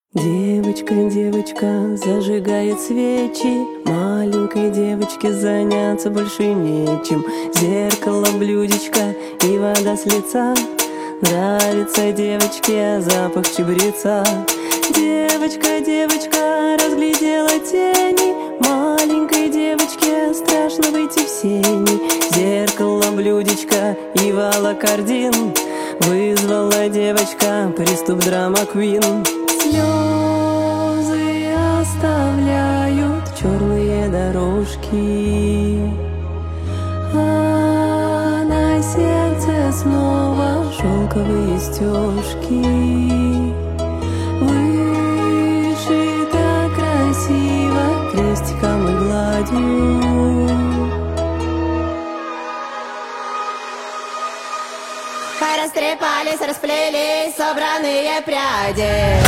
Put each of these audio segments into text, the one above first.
Девочка, девочка, зажигает свечи. Маленькой девочке заняться больше нечем. Зеркало, блюдечко и вода с лица. Нравится девочке запах чабреца. Девочка, девочка, разглядела тени. Маленькой девочке страшно выйти в сени. Зеркало, блюдечко и волокордин. Вызвала девочка приступ драма-квин. Слезы оставляют черные дорожки, а на сердце снова шелковые стежки. Вышито красиво крестиком и гладью. Растрепались, расплелись собранные пряди.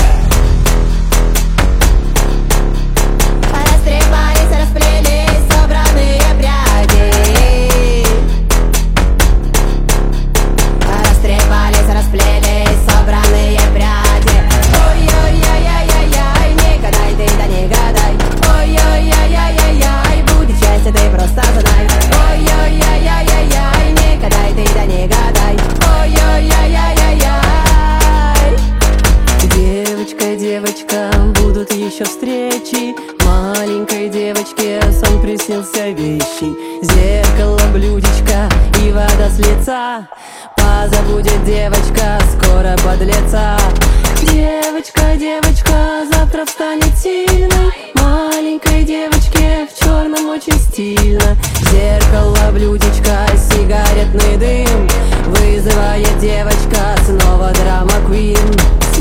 Растрепались, расплелись собранные пряди. Растрепались, расплелись собранные пряди. Ой-ой-ой-ой-ой-ой, не гадай ты, да не гадай. Ой-ой-ой-ой-ой-ой, будет счастье, ты просто знай. Ой-ой-ой-ой-ой-ой, не гадай ты, да не гадай. Ой-ой-ой-ой-ой-ой. Девочка, девочка, будут еще встречи. Маленькой девочке сон приснился вещий. Зеркало, блюдечко и вода с лица. Позабудет девочка скоро подлеца. Девочка, девочка, завтра встанет сильно. Маленькой девочке в черном очень стильно. Зеркало, блюдечко, сигаретный дым. Вызывает девочка снова драма-квин.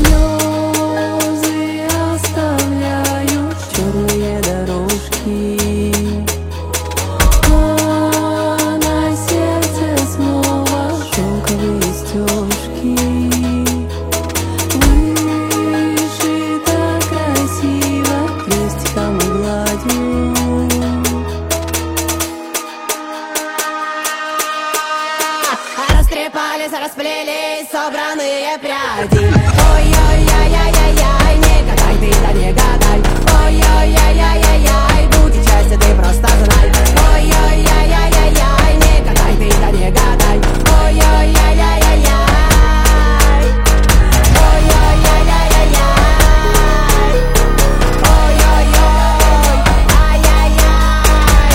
Слезы оставляют черные дорожки, а на сердце снова шелковые стежки. Вышито красиво крестиком и гладью. Растрепались, расплелись собранные пряди. Ой-ой-ой-ой-ой-ой, не гадай ты, да не гадай. Ой-ой-ой-ой-ой-ой, будет счастье, ты просто знай. Ой-ой-ой-ой-ой-ой, не гадай ты, да не гадай. Ой-ой-ой-ой-ой-ой. Ой-ой-ой-ой-ой-ой. Ой-ой-ой, ай-яй-яй.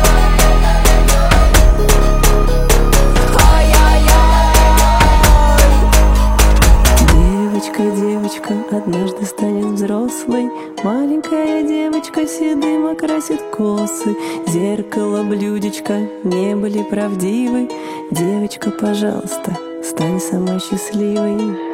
Девочка, девочка, однажды станет взрослой. Маленькая девочка седым окрасит косы. Зеркало, блюдечко не были правдивы. Девочка, пожалуйста, стань самой счастливой.